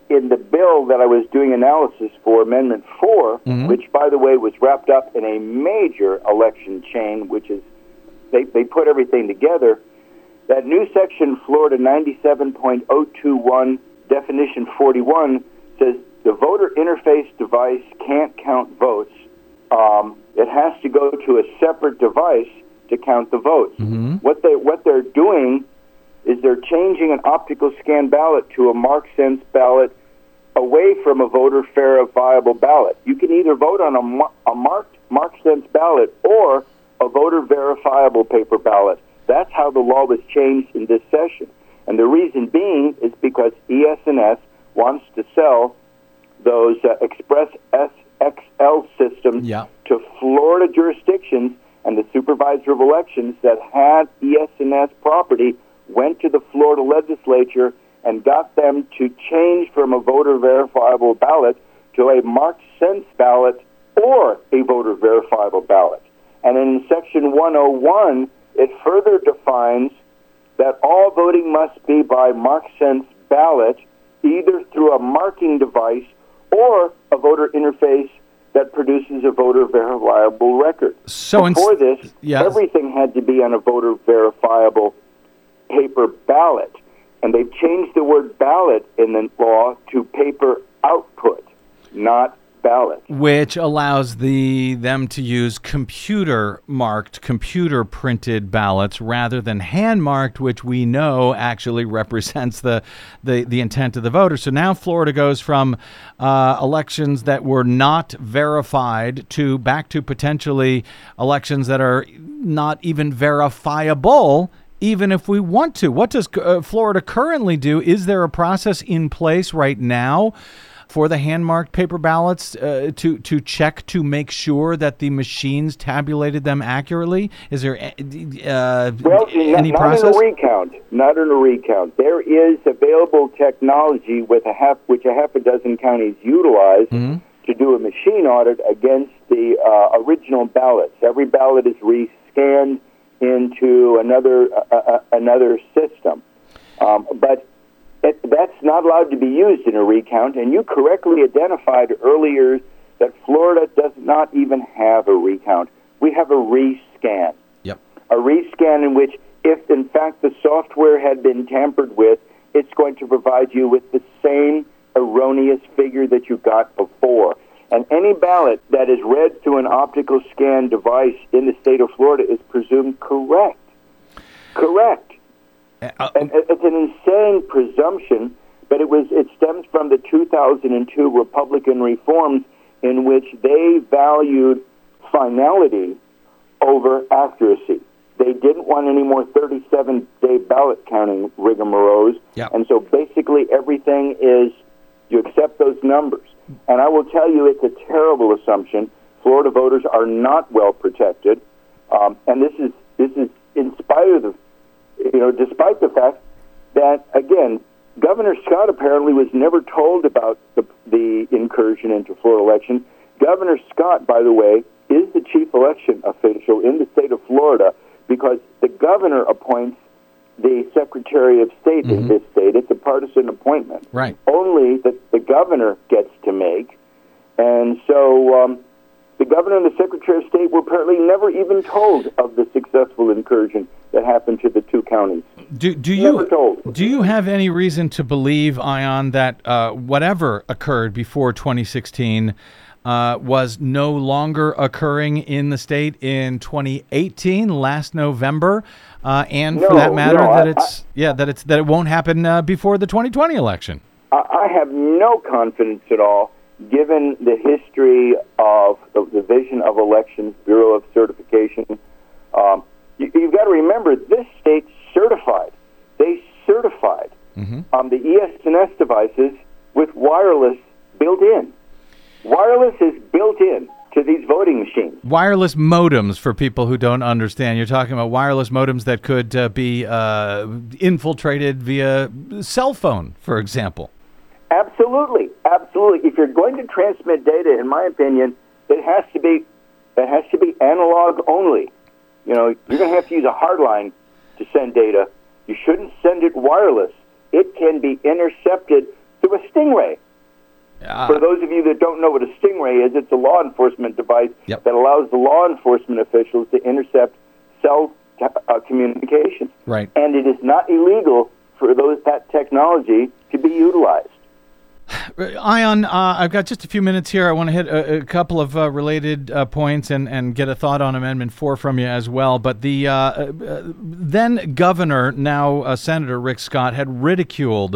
in the bill that I was doing analysis for, Amendment four, mm-hmm. which, by the way, was wrapped up in a major election chain, which is, they, they put everything together, that new section, Florida ninety-seven point oh two one, definition forty-one, says the voter interface device can't count votes. Um, it has to go to a separate device to count the votes. Mm-hmm. What they what they're doing is they're changing an optical scan ballot to a MarkSense ballot away from a voter verifiable ballot. You can either vote on a, a marked MarkSense ballot or a voter verifiable paper ballot. That's how the law was changed in this session. And the reason being is because E S N S wants to sell those uh, Express S X L systems yeah. to Florida jurisdictions, and the supervisor of elections that had E S N S property went to the Florida legislature and got them to change from a voter verifiable ballot to a MarkSense ballot or a voter verifiable ballot. And in Section one oh one, it further defines that all voting must be by MarkSense ballot, either through a marking device or a voter interface that produces a voter verifiable record. So Before ins- this, yes. everything had to be on a voter verifiable paper ballot. And they've changed the word ballot in the law to paper output, not ballot. Which allows the them to use computer-marked, computer-printed ballots rather than hand-marked, which we know actually represents the, the, the intent of the voter. So now Florida goes from uh, elections that were not verified to back to potentially elections that are not even verifiable, even if we want to. What does uh, Florida currently do? Is there a process in place right now for the hand-marked paper ballots uh, to to check to make sure that the machines tabulated them accurately? Is there uh, well, any not, process? Not in a recount. Not in a recount. There is available technology with a half, which a half a dozen counties utilize mm-hmm. to do a machine audit against the uh, original ballots. Every ballot is rescanned into another uh, uh, another system, um, but It, that's not allowed to be used in a recount, and you correctly identified earlier that Florida does not even have a recount. We have a rescan. Yep. A rescan in which, if in fact the software had been tampered with, it's going to provide you with the same erroneous figure that you got before. And any ballot that is read through an optical scan device in the state of Florida is presumed correct. Correct. Uh, And it's an insane presumption, but it was it stems from the two thousand two Republican reforms in which they valued finality over accuracy. They didn't want any more thirty-seven day ballot counting rigmaroles, Yep. and so basically everything is you accept those numbers. And I will tell you, it's a terrible assumption. Florida voters are not well protected, um, and this is this is in spite of the You know, despite the fact that, again, Governor Scott apparently was never told about the, the incursion into Florida elections. Governor Scott, by the way, is the chief election official in the state of Florida because the governor appoints the Secretary of State mm-hmm. in this state. It's a partisan appointment. Right. Only that the governor gets to make. And so um, the governor and the Secretary of State were apparently never even told of the successful incursion that happened to the two counties. Do, do Never you told. do you have any reason to believe, Ion, that uh, whatever occurred before twenty sixteen uh, was no longer occurring in the state in twenty eighteen, last November, uh, and no, for that matter, no, that I, it's I, yeah that it's that it won't happen uh, before the twenty twenty election? I, I have no confidence at all, given the history of the Division of Elections, Bureau of Certification. Um, you, you've got to remember, this state certified. They certified mm-hmm. um, the E S N S devices with wireless built in. Wireless is built in to these voting machines. Wireless modems, for people who don't understand. You're talking about wireless modems that could uh, be uh, infiltrated via cell phone, for example. Absolutely, absolutely. If you're going to transmit data, in my opinion, it has to be it has to be analog only. You know, you're going to have to use a hard line to send data. You shouldn't send it wireless. It can be intercepted to a stingray. Uh, For those of you that don't know what a stingray is, it's a law enforcement device Yep. that allows the law enforcement officials to intercept cell uh, communications. Right. And it is not illegal for those that technology to be utilized. Ion, uh, I've got just a few minutes here. I want to hit a, a couple of uh, related uh, points and, and get a thought on Amendment four from you as well. But the uh, uh, then Governor, now uh, Senator Rick Scott, had ridiculed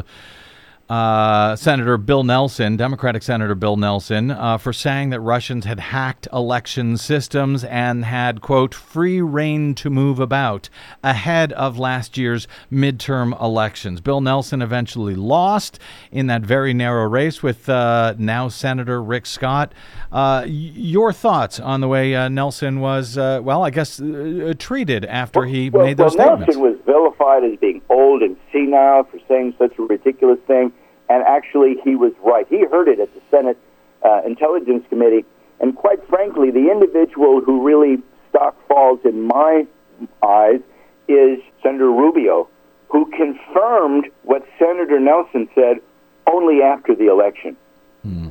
Uh, Senator Bill Nelson, Democratic Senator Bill Nelson, uh, for saying that Russians had hacked election systems and had, quote, free rein to move about ahead of last year's midterm elections. Bill Nelson eventually lost in that very narrow race with uh, now Senator Rick Scott. Uh, y- your thoughts on the way uh, Nelson was, uh, well, I guess, uh, treated after he well, made those well, statements? Nelson was vilified as being old and senile for saying such a ridiculous thing. And actually, he was right. He heard it at the Senate uh, Intelligence Committee. And quite frankly, the individual who really stock falls in my eyes is Senator Rubio, who confirmed what Senator Nelson said only after the election. Hmm.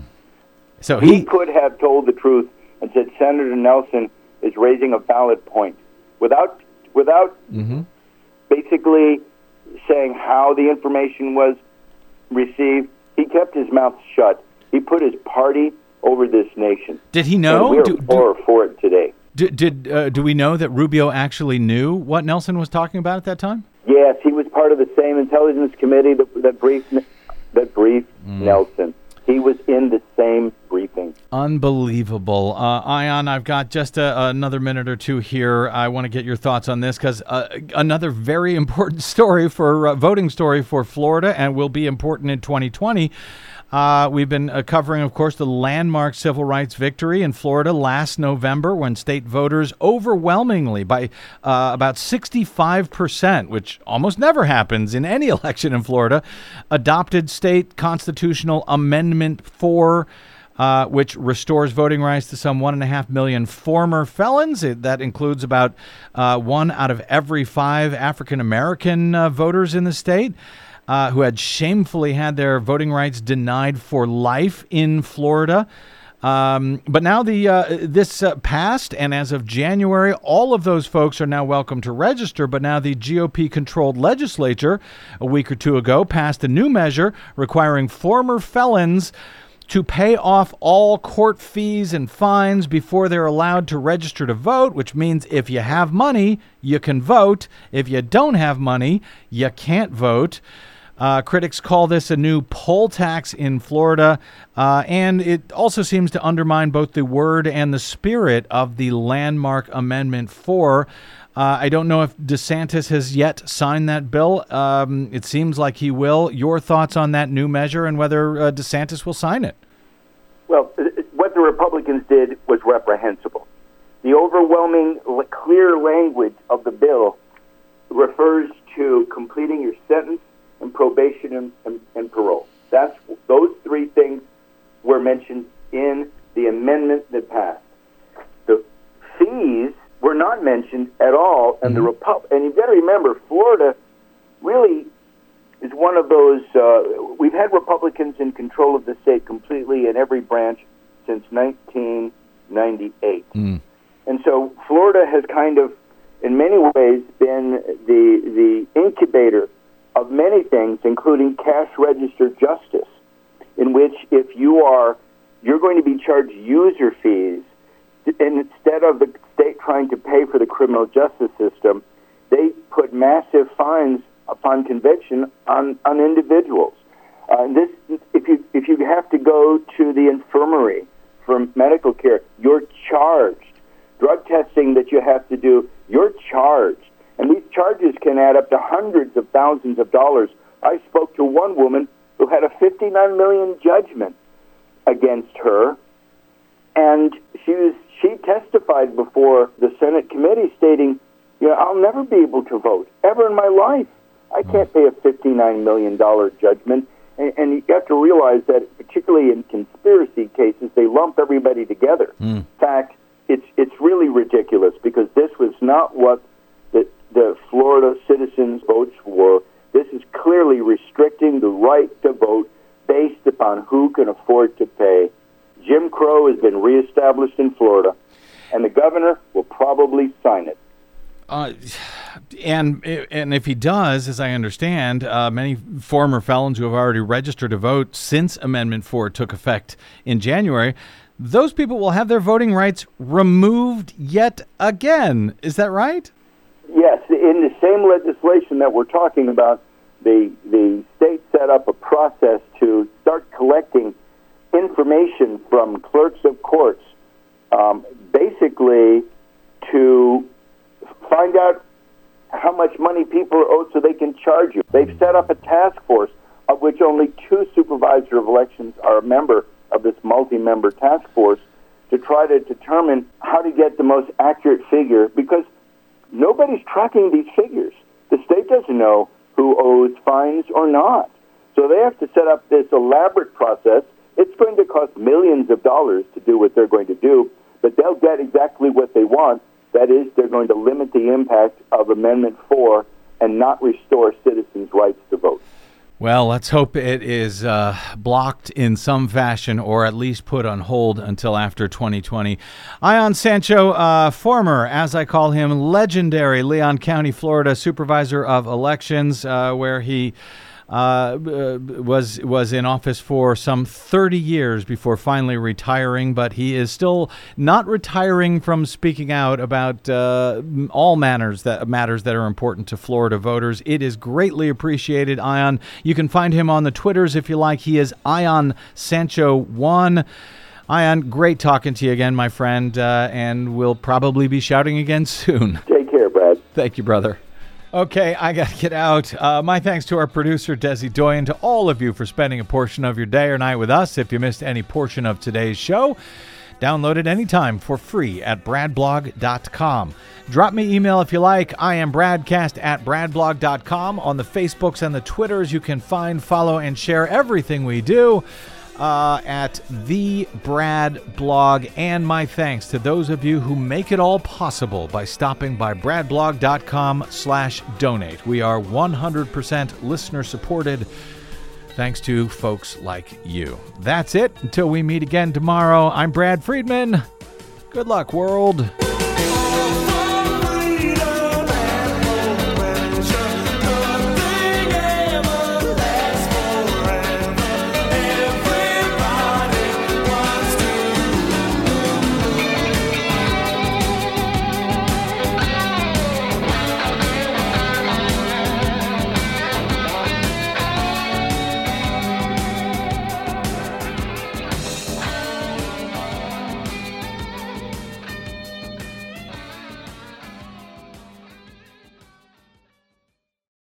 So he, he could have told the truth and said Senator Nelson is raising a valid point without, without mm-hmm. basically saying how the information was received. He kept his mouth shut. He put his party over this nation. Did he know? And we're do, for, do, for it today. Did, did uh, do we know that Rubio actually knew what Nelson was talking about at that time? Yes, he was part of the same intelligence committee that, that briefed that briefed mm. Nelson. He was in the same briefing. Unbelievable. Uh, Ion, I've got just a, another minute or two here. I want to get your thoughts on this because uh, another very important story for uh, voting story for Florida and will be important in twenty twenty. Uh, we've been uh, covering, of course, the landmark civil rights victory in Florida last November when state voters overwhelmingly, by uh, about sixty-five percent, which almost never happens in any election in Florida, adopted state constitutional amendment four, uh, which restores voting rights to some one and a half million former felons. It, that includes about uh, one out of every five African-American uh, voters in the state. Uh, who had shamefully had their voting rights denied for life in Florida. Um, but now the uh, this uh, passed, and as of January, all of those folks are now welcome to register. But now the G O P-controlled legislature, a week or two ago, passed a new measure requiring former felons to pay off all court fees and fines before they're allowed to register to vote, which means if you have money, you can vote. If you don't have money, you can't vote. Uh, critics call this a new poll tax in Florida, uh, and it also seems to undermine both the word and the spirit of the landmark Amendment four. Uh, I don't know if DeSantis has yet signed that bill. Um, it seems like he will. Your thoughts on that new measure and whether uh, DeSantis will sign it? Well, what the Republicans did was reprehensible. The overwhelming, clear language of the bill refers to completing your sentence and probation and, and, and parole. That's those three things were mentioned in the amendment that passed. The fees were not mentioned at all, and mm-hmm. the Repub- and you've got to remember, Florida really is one of those. Uh, we've had Republicans in control of the state completely in every branch since nineteen ninety-eight, mm. and so Florida has kind of, in many ways, been the the incubator of many things, including cash register justice, in which if you are, you're going to be charged user fees, and instead of the state trying to pay for the criminal justice system, they put massive fines upon conviction on, on individuals. Uh, this, if you if you have to go to the infirmary for medical care, you're charged. Drug testing that you have to do, you're charged. And these charges can add up to hundreds of thousands of dollars. I spoke to one woman who had a fifty-nine million dollars judgment against her, and she was she testified before the Senate committee stating, you know, I'll never be able to vote, ever in my life. I can't pay a fifty-nine million dollars judgment. And, and you have to realize that, particularly in conspiracy cases, they lump everybody together. Mm. In fact, it's it's really ridiculous because this was not what the, the Florida citizens votes for. This is clearly restricting the right to vote based upon who can afford to pay. Jim Crow has been reestablished in Florida, and the governor will probably sign it. Uh, and and if he does, as I understand, uh, many former felons who have already registered to vote since Amendment four took effect in January, those people will have their voting rights removed yet again. Is that right? Yes. In the same legislation that we're talking about, the the state set up a process to start collecting information from clerks of courts, um, basically to find out how much money people are owed so they can charge you. They've set up a task force of which only two supervisors of elections are a member of this multi-member task force to try to determine how to get the most accurate figure, because nobody's tracking these figures. The state doesn't know who owes fines or not. So they have to set up this elaborate process. It's going to cost millions of dollars to do what they're going to do, but they'll get exactly what they want. That is, they're going to limit the impact of Amendment four and not restore citizens' rights to vote. Well, let's hope it is uh, blocked in some fashion, or at least put on hold until after twenty twenty. Ian Sancho, uh, former, as I call him, legendary Leon County, Florida Supervisor of Elections, uh, where he uh, was was in office for some thirty years before finally retiring. But he is still not retiring from speaking out about uh, all matters that matters that are important to Florida voters. It is greatly appreciated, Ian. You can find him on the Twitters if you like. He is Ian Sancho one. Ian, great talking to you again, my friend, uh, and we'll probably be shouting again soon. Take care, Brad. Thank you, brother. Okay, I got to get out. Uh, my thanks to our producer, Desi Doyen, to all of you for spending a portion of your day or night with us. If you missed any portion of today's show, download it anytime for free at brad blog dot com. Drop me email if you like. I am bradcast at brad blog dot com. On the Facebooks and the Twitters, you can find, follow, and share everything we do uh, at The Brad Blog. And my thanks to those of you who make it all possible by stopping by brad blog dot com slash donate. We are one hundred percent listener supported, thanks to folks like you. That's it. Until we meet again tomorrow, I'm Brad Friedman. Good luck, world.